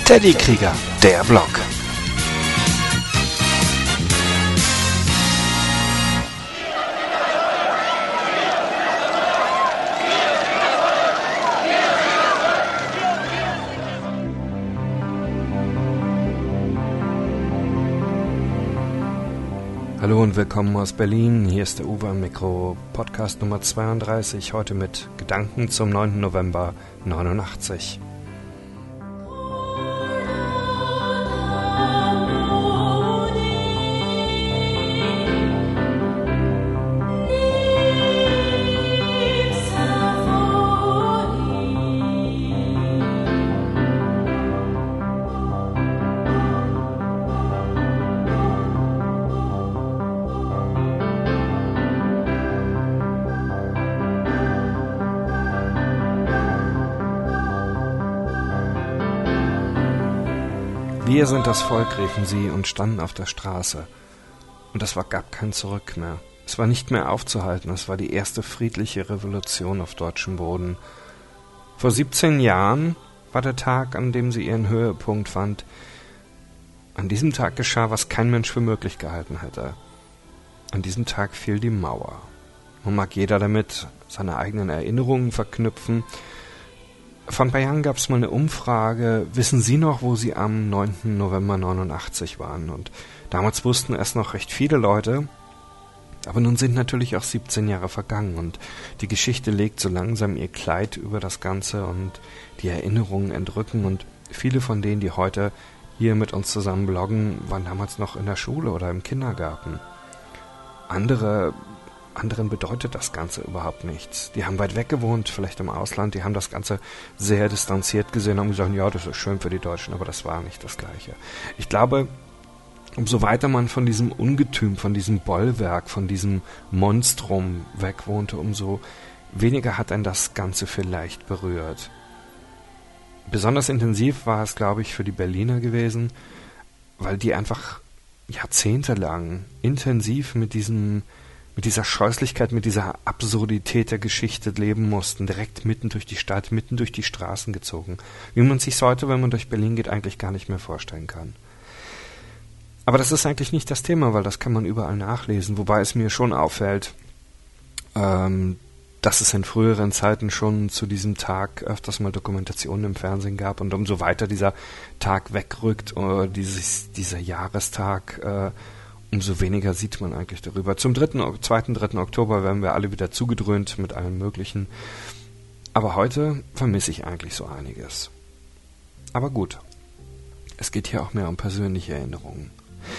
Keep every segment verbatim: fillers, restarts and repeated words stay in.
Teddykrieger, der Blog. Hallo und willkommen aus Berlin, hier ist der Uwe am Mikro, Podcast Nummer zweiunddreißig, heute mit Gedanken zum neunten November neunundachtzig. Wir sind das Volk, riefen sie und standen auf der Straße. Und es war, gab kein Zurück mehr. Es war nicht mehr aufzuhalten, es war die erste friedliche Revolution auf deutschem Boden. Vor siebzehn Jahren war der Tag, an dem sie ihren Höhepunkt fand. An diesem Tag geschah, was kein Mensch für möglich gehalten hätte. An diesem Tag fiel die Mauer. Nun mag jeder damit seine eigenen Erinnerungen verknüpfen. Vor ein paar Jahren gab es mal eine Umfrage, wissen Sie noch, wo Sie am neunten November neunundachtzig waren? Und damals wussten es noch recht viele Leute, aber nun sind natürlich auch siebzehn Jahre vergangen und die Geschichte legt so langsam ihr Kleid über das Ganze und die Erinnerungen entrücken und viele von denen, die heute hier mit uns zusammen bloggen, waren damals noch in der Schule oder im Kindergarten. Andere Anderen bedeutet das Ganze überhaupt nichts. Die haben weit weg gewohnt, vielleicht im Ausland, die haben das Ganze sehr distanziert gesehen und haben gesagt, ja, das ist schön für die Deutschen, aber das war nicht das Gleiche. Ich glaube, umso weiter man von diesem Ungetüm, von diesem Bollwerk, von diesem Monstrum weg wohnte, umso weniger hat einen das Ganze vielleicht berührt. Besonders intensiv war es, glaube ich, für die Berliner gewesen, weil die einfach jahrzehntelang intensiv mit diesem mit dieser Scheußlichkeit, mit dieser Absurdität der Geschichte leben mussten, direkt mitten durch die Stadt, mitten durch die Straßen gezogen. Wie man sich's heute, wenn man durch Berlin geht, eigentlich gar nicht mehr vorstellen kann. Aber das ist eigentlich nicht das Thema, weil das kann man überall nachlesen, wobei es mir schon auffällt, ähm, dass es in früheren Zeiten schon zu diesem Tag öfters mal Dokumentationen im Fernsehen gab und umso weiter dieser Tag wegrückt, oder dieses, dieser Jahrestag, äh, umso weniger sieht man eigentlich darüber. Zum dritten, zweiten, dritten Oktober werden wir alle wieder zugedröhnt mit allem Möglichen. Aber heute vermisse ich eigentlich so einiges. Aber gut, es geht hier auch mehr um persönliche Erinnerungen.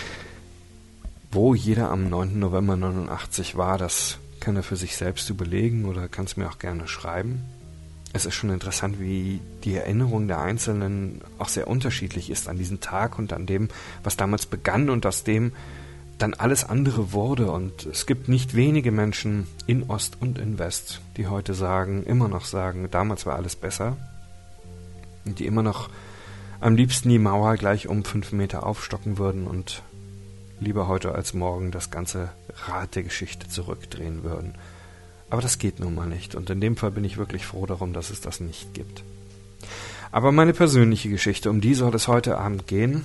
Wo jeder am neunten November neunundachtzig war, das kann er für sich selbst überlegen oder kann es mir auch gerne schreiben. Es ist schon interessant, wie die Erinnerung der Einzelnen auch sehr unterschiedlich ist an diesen Tag und an dem, was damals begann und aus dem dann alles andere wurde. Und es gibt nicht wenige Menschen in Ost und in West, die heute sagen, immer noch sagen, damals war alles besser. Und die immer noch am liebsten die Mauer gleich um fünf Meter aufstocken würden und lieber heute als morgen das ganze Rad der Geschichte zurückdrehen würden. Aber das geht nun mal nicht. Und in dem Fall bin ich wirklich froh darum, dass es das nicht gibt. Aber meine persönliche Geschichte, um die soll es heute Abend gehen.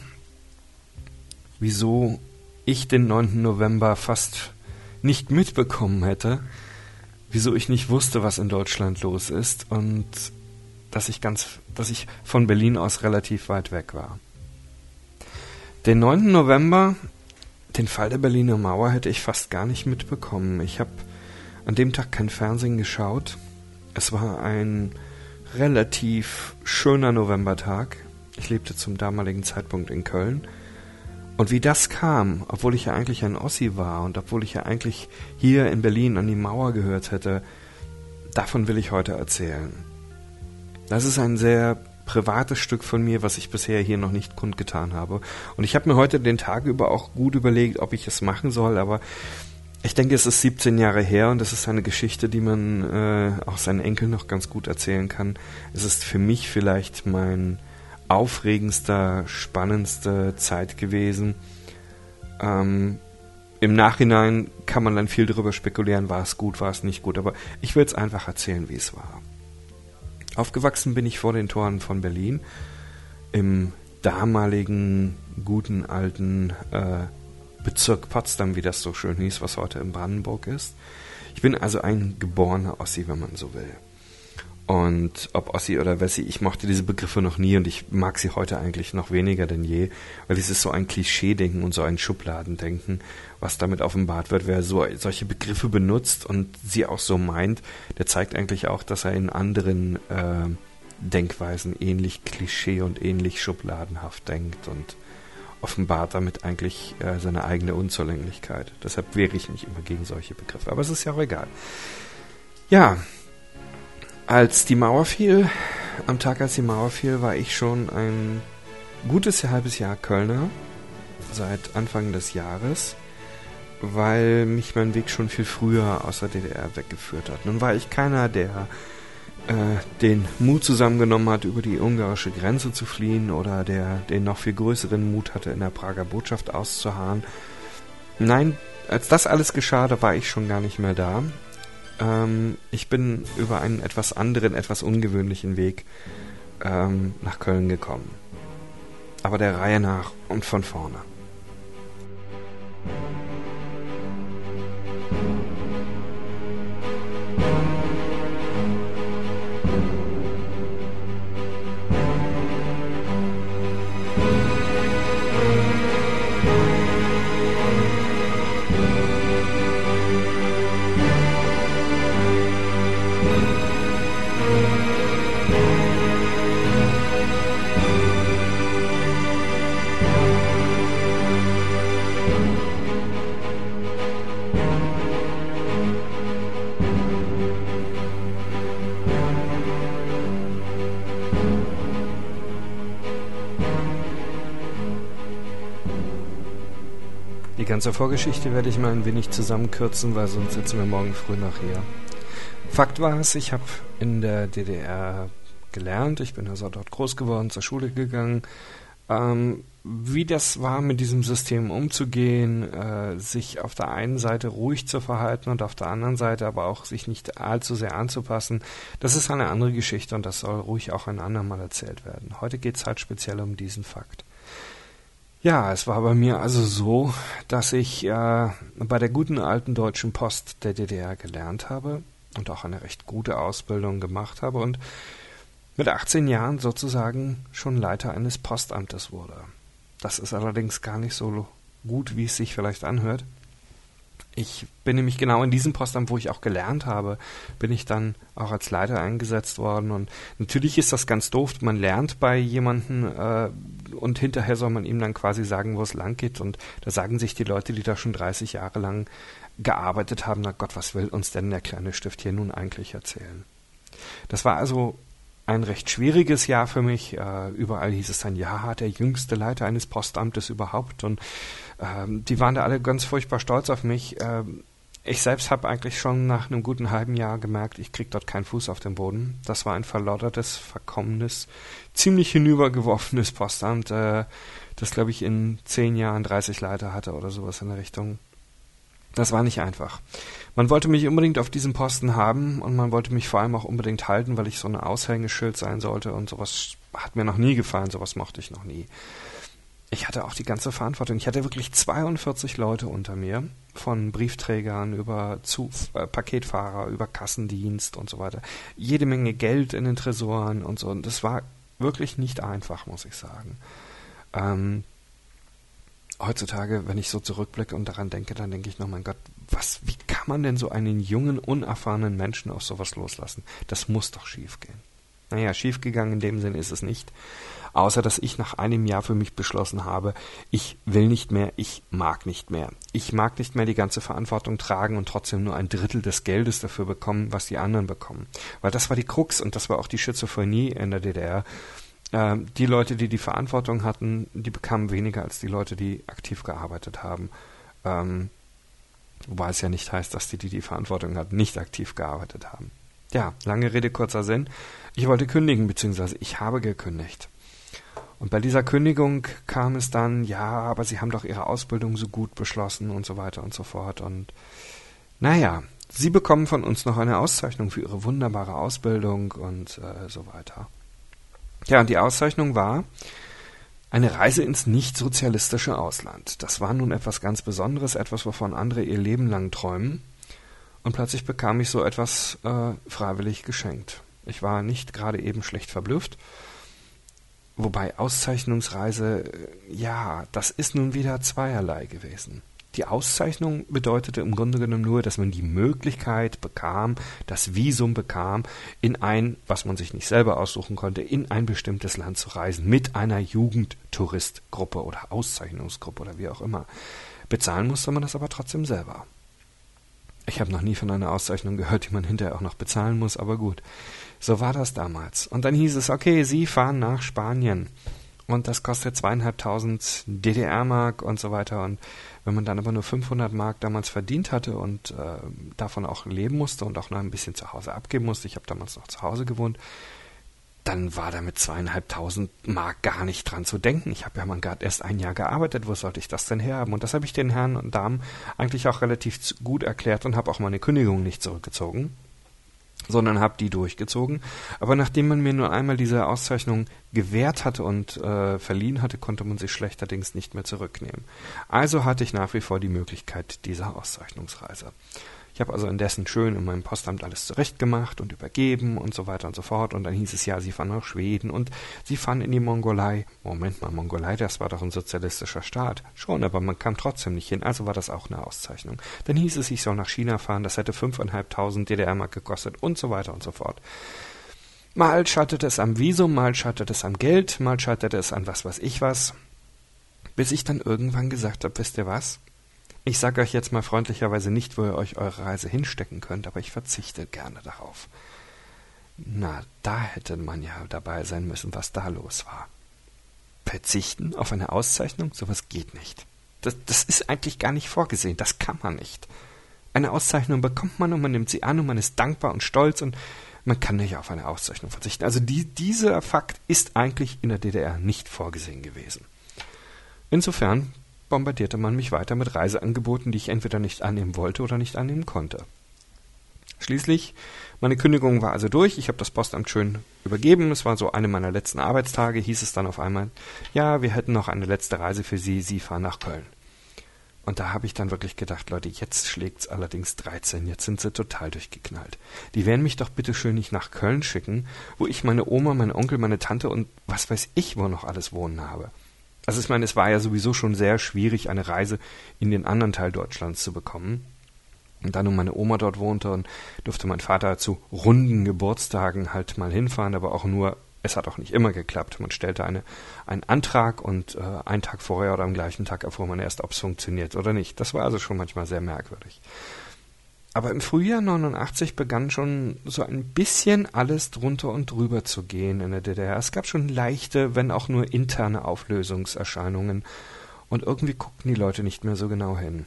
Wieso ich den neunten November fast nicht mitbekommen hätte, wieso ich nicht wusste, was in Deutschland los ist und dass ich ganz, dass ich von Berlin aus relativ weit weg war. Den neunten November, den Fall der Berliner Mauer, hätte ich fast gar nicht mitbekommen. Ich habe an dem Tag kein Fernsehen geschaut. Es war ein relativ schöner Novembertag. Ich lebte zum damaligen Zeitpunkt in Köln. Und wie das kam, obwohl ich ja eigentlich ein Ossi war und obwohl ich ja eigentlich hier in Berlin an die Mauer gehört hätte, davon will ich heute erzählen. Das ist ein sehr privates Stück von mir, was ich bisher hier noch nicht kundgetan habe. Und ich habe mir heute den Tag über auch gut überlegt, ob ich es machen soll, aber ich denke, es ist siebzehn Jahre her und es ist eine Geschichte, die man äh, auch seinen Enkeln noch ganz gut erzählen kann. Es ist für mich vielleicht mein aufregendster, spannendste Zeit gewesen. Ähm, Im Nachhinein kann man dann viel darüber spekulieren, war es gut, war es nicht gut, aber ich will es einfach erzählen, wie es war. Aufgewachsen bin ich vor den Toren von Berlin, im damaligen guten alten äh, Bezirk Potsdam, wie das so schön hieß, was heute in Brandenburg ist. Ich bin also ein geborener Ossi, wenn man so will. Und ob Ossi oder Wessi, ich mochte diese Begriffe noch nie und ich mag sie heute eigentlich noch weniger denn je, weil es ist so ein Klischee-Denken und so ein Schubladendenken, was damit offenbart wird. Wer so solche Begriffe benutzt und sie auch so meint, der zeigt eigentlich auch, dass er in anderen äh, Denkweisen ähnlich Klischee und ähnlich schubladenhaft denkt und offenbart damit eigentlich äh, seine eigene Unzulänglichkeit. Deshalb wehre ich mich immer gegen solche Begriffe. Aber es ist ja auch egal. Ja, als die Mauer fiel, am Tag als die Mauer fiel, war ich schon ein gutes halbes Jahr Kölner, seit Anfang des Jahres, weil mich mein Weg schon viel früher aus der D D R weggeführt hat. Nun war ich keiner, der äh, den Mut zusammengenommen hat, über die ungarische Grenze zu fliehen oder der den noch viel größeren Mut hatte, in der Prager Botschaft auszuharren. Nein, als das alles geschah, da war ich schon gar nicht mehr da. Ähm, ich bin über einen etwas anderen, etwas ungewöhnlichen Weg ähm, nach Köln gekommen. Aber der Reihe nach und von vorne. Die ganze Vorgeschichte werde ich mal ein wenig zusammenkürzen, weil sonst sitzen wir morgen früh noch hier. Fakt war es, ich habe in der D D R gelernt, ich bin also dort groß geworden, zur Schule gegangen. Ähm, wie das war, mit diesem System umzugehen, äh, sich auf der einen Seite ruhig zu verhalten und auf der anderen Seite aber auch sich nicht allzu sehr anzupassen, das ist eine andere Geschichte und das soll ruhig auch ein andermal erzählt werden. Heute geht es halt speziell um diesen Fakt. Ja, es war bei mir also so, dass ich äh, bei der guten alten Deutschen Post der D D R gelernt habe und auch eine recht gute Ausbildung gemacht habe und mit achtzehn Jahren sozusagen schon Leiter eines Postamtes wurde. Das ist allerdings gar nicht so gut, wie es sich vielleicht anhört. Ich bin nämlich genau in diesem Postamt, wo ich auch gelernt habe, bin ich dann auch als Leiter eingesetzt worden. Und natürlich ist das ganz doof. Man lernt bei jemandem äh, und hinterher soll man ihm dann quasi sagen, wo es lang geht. Und da sagen sich die Leute, die da schon dreißig Jahre lang gearbeitet haben, na Gott, was will uns denn der kleine Stift hier nun eigentlich erzählen? Das war also ein recht schwieriges Jahr für mich. Äh, überall hieß es dann, ja, der jüngste Leiter eines Postamtes überhaupt. Und ähm, die waren da alle ganz furchtbar stolz auf mich. Ähm, ich selbst habe eigentlich schon nach einem guten halben Jahr gemerkt, ich krieg dort keinen Fuß auf den Boden. Das war ein verloddertes, verkommenes, ziemlich hinübergeworfenes Postamt, äh, das, glaube ich, in zehn Jahren dreißig Leiter hatte oder sowas in der Richtung. Das war nicht einfach. Man wollte mich unbedingt auf diesem Posten haben und man wollte mich vor allem auch unbedingt halten, weil ich so ein Aushängeschild sein sollte und sowas hat mir noch nie gefallen, sowas mochte ich noch nie. Ich hatte auch die ganze Verantwortung. Ich hatte wirklich zweiundvierzig Leute unter mir, von Briefträgern über zu, äh, Paketfahrer, über Kassendienst und so weiter. Jede Menge Geld in den Tresoren und so. Und das war wirklich nicht einfach, muss ich sagen. Ähm, Heutzutage, wenn ich so zurückblicke und daran denke, dann denke ich noch, mein Gott, was, wie kann man denn so einen jungen, unerfahrenen Menschen auf sowas loslassen? Das muss doch schief gehen. Naja, schiefgegangen in dem Sinn ist es nicht. Außer, dass ich nach einem Jahr für mich beschlossen habe, ich will nicht mehr, ich mag nicht mehr. Ich mag nicht mehr die ganze Verantwortung tragen und trotzdem nur ein Drittel des Geldes dafür bekommen, was die anderen bekommen. Weil das war die Krux und das war auch die Schizophrenie in der D D R. Die Leute, die die Verantwortung hatten, die bekamen weniger als die Leute, die aktiv gearbeitet haben. Ähm, wobei es ja nicht heißt, dass die, die die Verantwortung hatten, nicht aktiv gearbeitet haben. Ja, lange Rede, kurzer Sinn. Ich wollte kündigen, beziehungsweise ich habe gekündigt. Und bei dieser Kündigung kam es dann, ja, aber Sie haben doch Ihre Ausbildung so gut beschlossen und so weiter und so fort. Und naja, Sie bekommen von uns noch eine Auszeichnung für Ihre wunderbare Ausbildung und äh, so weiter. Ja, und die Auszeichnung war Eine Reise ins nicht-sozialistische Ausland. Das war nun etwas ganz Besonderes, etwas, wovon andere ihr Leben lang träumen. Und plötzlich bekam ich so etwas äh, freiwillig geschenkt. Ich war nicht gerade eben schlecht verblüfft. Wobei Auszeichnungsreise, ja, das ist nun wieder zweierlei gewesen. Die Auszeichnung bedeutete im Grunde genommen nur, dass man die Möglichkeit bekam, das Visum bekam, in ein, was man sich nicht selber aussuchen konnte, in ein bestimmtes Land zu reisen, mit einer Jugendtouristgruppe oder Auszeichnungsgruppe oder wie auch immer. Bezahlen musste man das aber trotzdem selber. Ich habe noch nie von einer Auszeichnung gehört, die man hinterher auch noch bezahlen muss, aber gut. So war das damals. Und dann hieß es, okay, Sie fahren nach Spanien. Und das kostet zweieinhalbtausend D D R-Mark und so weiter. Und wenn man dann aber nur fünfhundert Mark damals verdient hatte und äh, davon auch leben musste und auch noch ein bisschen zu Hause abgeben musste, ich habe damals noch zu Hause gewohnt, dann war da mit zweieinhalbtausend Mark gar nicht dran zu denken. Ich habe ja mal gerade erst ein Jahr gearbeitet, wo sollte ich das denn herhaben? Und das habe ich den Herren und Damen eigentlich auch relativ gut erklärt und habe auch meine Kündigung nicht zurückgezogen, sondern habe die durchgezogen. Aber nachdem man mir nur einmal diese Auszeichnung gewährt hatte und äh, verliehen hatte, konnte man sie schlechterdings nicht mehr zurücknehmen. Also hatte ich nach wie vor die Möglichkeit dieser Auszeichnungsreise. Ich habe also indessen schön in meinem Postamt alles zurechtgemacht und übergeben und so weiter und so fort. Und dann hieß es ja, Sie fahren nach Schweden und Sie fahren in die Mongolei. Moment mal, Mongolei, das war doch ein sozialistischer Staat. Schon, aber man kam trotzdem nicht hin, also war das auch eine Auszeichnung. Dann hieß es, ich soll nach China fahren, das hätte fünftausendfünfhundert D D R-Mark gekostet und so weiter und so fort. Mal scheiterte es am Visum, mal scheiterte es am Geld, mal scheiterte es an was weiß ich was. Bis ich dann irgendwann gesagt habe, wisst ihr was? Ich sage euch jetzt mal freundlicherweise nicht, wo ihr euch eure Reise hinstecken könnt, aber ich verzichte gerne darauf. Na, da hätte man ja dabei sein müssen, was da los war. Verzichten auf eine Auszeichnung? Sowas geht nicht. Das, das ist eigentlich gar nicht vorgesehen, das kann man nicht. Eine Auszeichnung bekommt man und man nimmt sie an und man ist dankbar und stolz und man kann nicht auf eine Auszeichnung verzichten. Also die, dieser Fakt ist eigentlich in der D D R nicht vorgesehen gewesen. Insofern bombardierte man mich weiter mit Reiseangeboten, die ich entweder nicht annehmen wollte oder nicht annehmen konnte. Schließlich, meine Kündigung war also durch, ich habe das Postamt schön übergeben, es war so eine meiner letzten Arbeitstage, hieß es dann auf einmal, ja, wir hätten noch eine letzte Reise für Sie, Sie fahren nach Köln. Und da habe ich dann wirklich gedacht, Leute, jetzt schlägt's allerdings dreizehn, jetzt sind sie total durchgeknallt. Die werden mich doch bitte schön nicht nach Köln schicken, wo ich meine Oma, meinen Onkel, meine Tante und was weiß ich, wo noch alles wohnen habe. Also ich meine, es war ja sowieso schon sehr schwierig, eine Reise in den anderen Teil Deutschlands zu bekommen. Und da nun meine Oma dort wohnte und durfte mein Vater zu runden Geburtstagen halt mal hinfahren, aber auch nur, es hat auch nicht immer geklappt. Man stellte eine, einen Antrag und äh, einen Tag vorher oder am gleichen Tag erfuhr man erst, ob es funktioniert oder nicht. Das war also schon manchmal sehr merkwürdig. Aber im Frühjahr neunundachtzig begann schon so ein bisschen alles drunter und drüber zu gehen in der D D R. Es gab schon leichte, wenn auch nur interne Auflösungserscheinungen. Und irgendwie guckten die Leute nicht mehr so genau hin.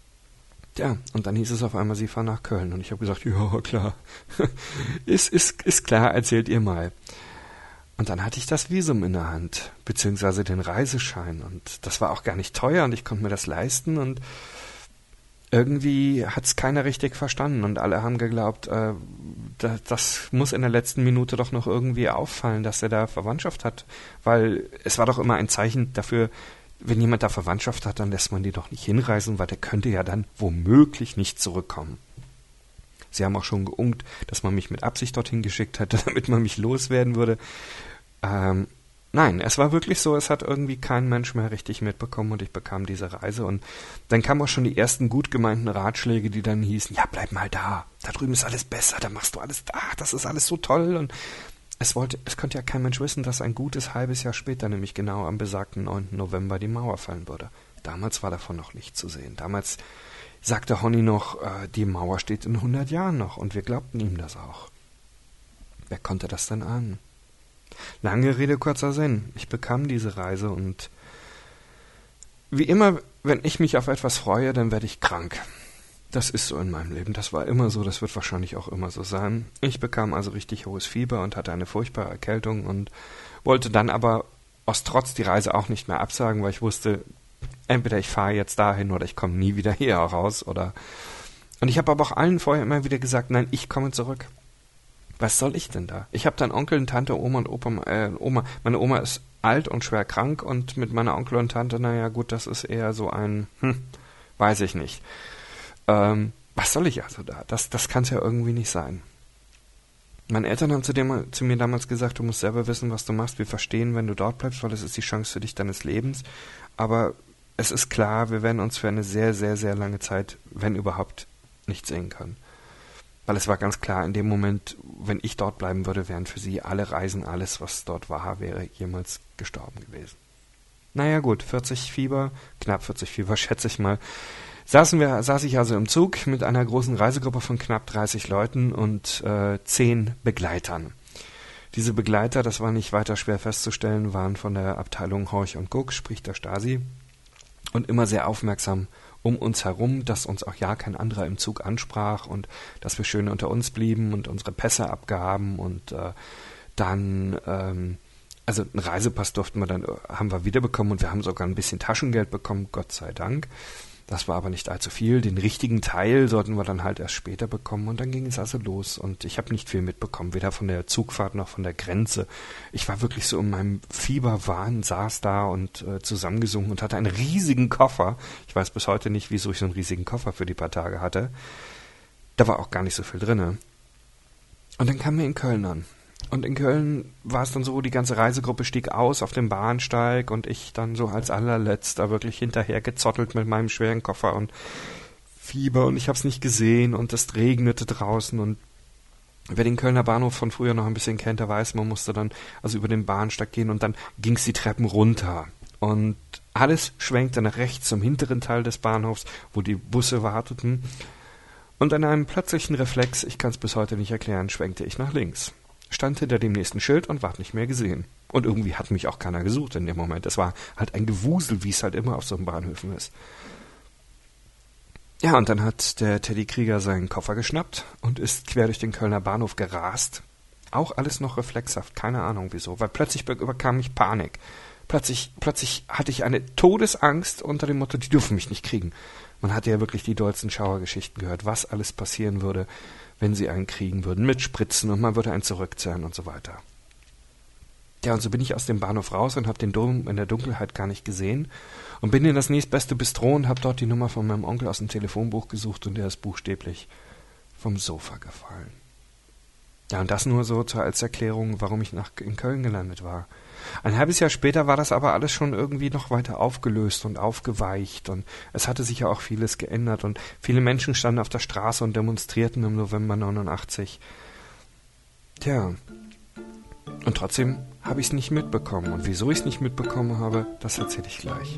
Ja, und dann hieß es auf einmal, Sie fahren nach Köln. Und ich habe gesagt, ja, klar. ist, ist, ist klar, erzählt ihr mal. Und dann hatte ich das Visum in der Hand, beziehungsweise den Reiseschein. Und das war auch gar nicht teuer und ich konnte mir das leisten und irgendwie hat's keiner richtig verstanden und alle haben geglaubt, äh, das, das muss in der letzten Minute doch noch irgendwie auffallen, dass er da Verwandtschaft hat, weil es war doch immer ein Zeichen dafür, wenn jemand da Verwandtschaft hat, dann lässt man die doch nicht hinreisen, weil der könnte ja dann womöglich nicht zurückkommen. Sie haben auch schon geunkt, dass man mich mit Absicht dorthin geschickt hätte, damit man mich loswerden würde. Ähm, Nein, es war wirklich so, es hat irgendwie kein Mensch mehr richtig mitbekommen und ich bekam diese Reise und dann kamen auch schon die ersten gut gemeinten Ratschläge, die dann hießen, ja, bleib mal da, da drüben ist alles besser, da machst du alles, ach, das ist alles so toll und es wollte, es konnte ja kein Mensch wissen, dass ein gutes halbes Jahr später, nämlich genau am besagten neunten November, die Mauer fallen würde. Damals war davon noch nichts zu sehen. Damals sagte Honny noch, äh, die Mauer steht in hundert Jahren noch und wir glaubten ihm das auch. Wer konnte das denn ahnen? Lange Rede, kurzer Sinn. Ich bekam diese Reise und wie immer, wenn ich mich auf etwas freue, dann werde ich krank. Das ist so in meinem Leben. Das war immer so, das wird wahrscheinlich auch immer so sein. Ich bekam also richtig hohes Fieber und hatte eine furchtbare Erkältung und wollte dann aber aus Trotz die Reise auch nicht mehr absagen, weil ich wusste, entweder ich fahre jetzt dahin oder ich komme nie wieder hier raus. Oder und ich habe aber auch allen vorher immer wieder gesagt, nein, ich komme zurück. Was soll ich denn da? Ich habe dann Onkel, Tante, Oma und Opa, äh, Oma. Meine Oma ist alt und schwer krank und mit meiner Onkel und Tante, naja gut, das ist eher so ein, hm, weiß ich nicht. Ähm, was soll ich also da? Das, das kann es ja irgendwie nicht sein. Meine Eltern haben zu, dem, zu mir damals gesagt, du musst selber wissen, was du machst. Wir verstehen, wenn du dort bleibst, weil es ist die Chance für dich deines Lebens. Aber es ist klar, wir werden uns für eine sehr, sehr, sehr lange Zeit, wenn überhaupt, nicht sehen können. Weil es war ganz klar, in dem Moment, wenn ich dort bleiben würde, wären für sie alle Reisen, alles, was dort war, wäre jemals gestorben gewesen. Naja gut, vierzig Fieber, knapp vierzig Fieber, schätze ich mal, saßen wir, saß ich also im Zug mit einer großen Reisegruppe von knapp dreißig Leuten und äh, zehn Begleitern. Diese Begleiter, das war nicht weiter schwer festzustellen, waren von der Abteilung Horch und Guck, sprich der Stasi, und immer sehr aufmerksam um uns herum, dass uns auch ja kein anderer im Zug ansprach und dass wir schön unter uns blieben und unsere Pässe abgaben und äh, dann, ähm, also einen Reisepass durften wir dann, haben wir wiederbekommen und wir haben sogar ein bisschen Taschengeld bekommen, Gott sei Dank. Das war aber nicht allzu viel. Den richtigen Teil sollten wir dann halt erst später bekommen und dann ging es also los und ich habe nicht viel mitbekommen, weder von der Zugfahrt noch von der Grenze. Ich war wirklich so in meinem Fieberwahn, saß da und äh, zusammengesungen und hatte einen riesigen Koffer. Ich weiß bis heute nicht, wieso ich so einen riesigen Koffer für die paar Tage hatte. Da war auch gar nicht so viel drinne. Und dann kamen wir in Köln an. Und in Köln war es dann so, die ganze Reisegruppe stieg aus auf dem Bahnsteig und ich dann so als allerletzter wirklich hinterher gezottelt mit meinem schweren Koffer und Fieber und ich hab's nicht gesehen und es regnete draußen und wer den Kölner Bahnhof von früher noch ein bisschen kennt, der weiß, man musste dann also über den Bahnsteig gehen und dann ging's die Treppen runter und alles schwenkte nach rechts zum hinteren Teil des Bahnhofs, wo die Busse warteten und an einem plötzlichen Reflex, ich kann's bis heute nicht erklären, schwenkte ich nach links. Stand hinter dem nächsten Schild und ward nicht mehr gesehen. Und irgendwie hat mich auch keiner gesucht in dem Moment. Es war halt ein Gewusel, wie es halt immer auf so einem Bahnhöfen ist. Ja, und dann hat der Teddy Krieger seinen Koffer geschnappt und ist quer durch den Kölner Bahnhof gerast. Auch alles noch reflexhaft, keine Ahnung wieso, weil plötzlich überkam mich Panik. Plötzlich, plötzlich hatte ich eine Todesangst unter dem Motto, die dürfen mich nicht kriegen. Man hatte ja wirklich die dollsten Schauergeschichten gehört, was alles passieren würde, wenn sie einen kriegen würden, mit Spritzen und man würde einen zurückzerren und so weiter. Ja, und so bin ich aus dem Bahnhof raus und habe den Dom in der Dunkelheit gar nicht gesehen und bin in das nächstbeste Bistro und habe dort die Nummer von meinem Onkel aus dem Telefonbuch gesucht und der ist buchstäblich vom Sofa gefallen. Ja, und das nur so zur als Erklärung, warum ich nach, in Köln gelandet war. Ein halbes Jahr später war das aber alles schon irgendwie noch weiter aufgelöst und aufgeweicht und es hatte sich ja auch vieles geändert und viele Menschen standen auf der Straße und demonstrierten im November neunundachtzig. Tja, und trotzdem habe ich es nicht mitbekommen und wieso ich es nicht mitbekommen habe, das erzähle ich gleich.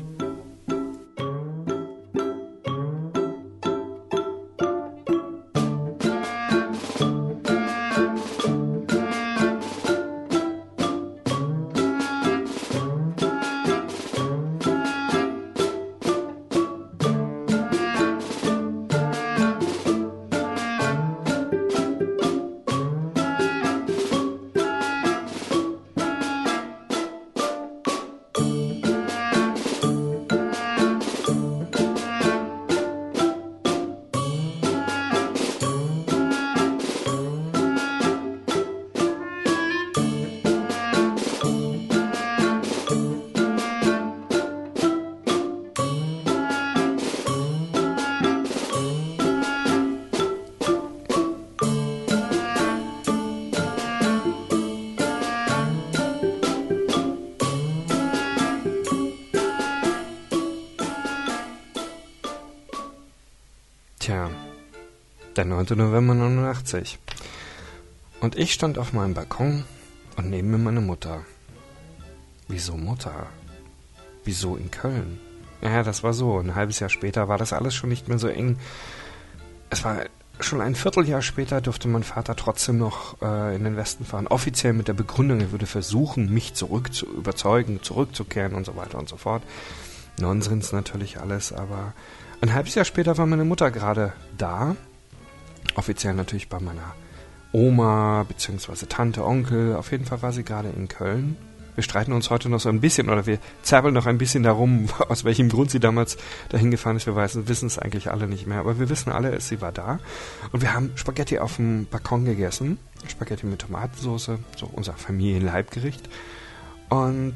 Tja, der neunte November neunundachtzig. Und ich stand auf meinem Balkon und neben mir meine Mutter. Wieso Mutter? Wieso in Köln? Ja, das war so. Ein halbes Jahr später war das alles schon nicht mehr so eng. Es war schon ein Vierteljahr später, durfte mein Vater trotzdem noch äh, in den Westen fahren. Offiziell mit der Begründung, er würde versuchen, mich zurück zu überzeugen, zurückzukehren und so weiter und so fort. Nonsens natürlich alles, aber ein halbes Jahr später war meine Mutter gerade da. Offiziell natürlich bei meiner Oma, beziehungsweise Tante, Onkel. Auf jeden Fall war sie gerade in Köln. Wir streiten uns heute noch so ein bisschen, oder wir zerbeln noch ein bisschen darum, aus welchem Grund sie damals dahin gefahren ist. Wir wissen es eigentlich alle nicht mehr, aber wir wissen alle, sie war da. Und wir haben Spaghetti auf dem Balkon gegessen. Spaghetti mit Tomatensauce, so unser Familienleibgericht. Und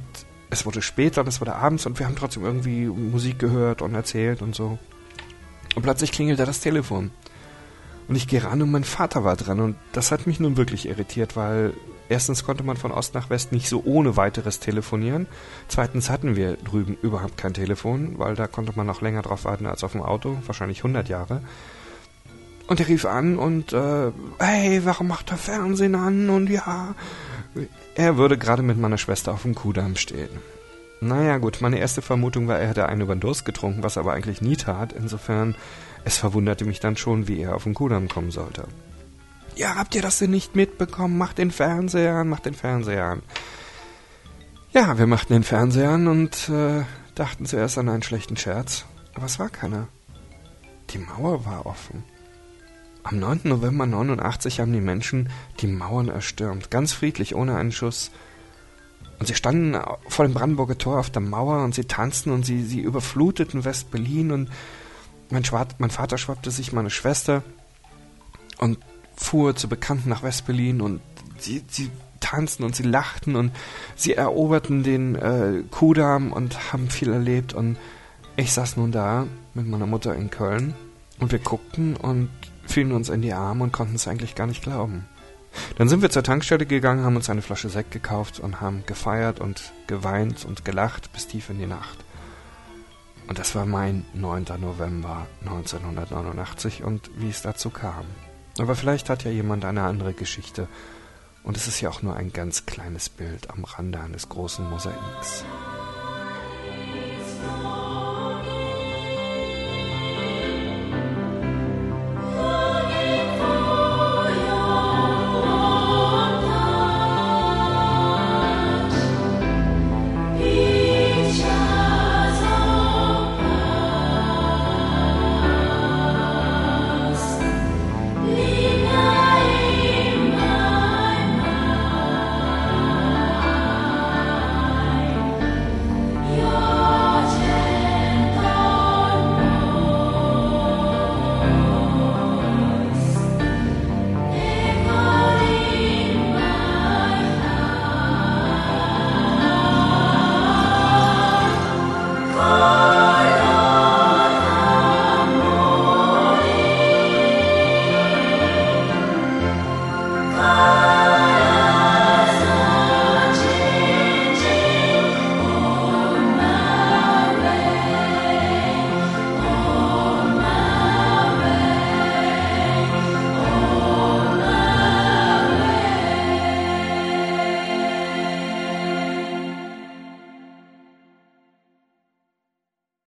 es wurde später, das wurde abends und wir haben trotzdem irgendwie Musik gehört und erzählt und so. Und plötzlich klingelte das Telefon. Und ich gehe ran und mein Vater war dran. Und das hat mich nun wirklich irritiert, weil erstens konnte man von Ost nach West nicht so ohne weiteres telefonieren. Zweitens hatten wir drüben überhaupt kein Telefon, weil da konnte man noch länger drauf warten als auf dem Auto, wahrscheinlich hundert Jahre. Und er rief an und, äh, hey, warum macht er Fernsehen an? Und ja, er würde gerade mit meiner Schwester auf dem Kuhdamm stehen. Naja gut, meine erste Vermutung war, er hätte einen über den Durst getrunken, was er aber eigentlich nie tat. Insofern, es verwunderte mich dann schon, wie er auf den Kuhdamm kommen sollte. Ja, habt ihr das denn nicht mitbekommen? Macht den Fernseher an, macht den Fernseher an. Ja, wir machten den Fernseher an und äh, dachten zuerst an einen schlechten Scherz. Aber es war keiner. Die Mauer war offen. Am neunten November neunundachtzig haben die Menschen die Mauern erstürmt. Ganz friedlich, ohne einen Schuss. Und sie standen vor dem Brandenburger Tor auf der Mauer und sie tanzten und sie, sie überfluteten West-Berlin und mein, Schwad, mein Vater schwappte sich meine Schwester und fuhr zu Bekannten nach West-Berlin und sie, sie tanzten und sie lachten und sie eroberten den äh, Kuhdamm und haben viel erlebt und ich saß nun da mit meiner Mutter in Köln und wir guckten und fielen uns in die Arme und konnten es eigentlich gar nicht glauben. Dann sind wir zur Tankstelle gegangen, haben uns eine Flasche Sekt gekauft und haben gefeiert und geweint und gelacht bis tief in die Nacht. Und das war mein neunter November neunzehnhundertneunundachtzig und wie es dazu kam. Aber vielleicht hat ja jemand eine andere Geschichte und es ist ja auch nur ein ganz kleines Bild am Rande eines großen Mosaiks.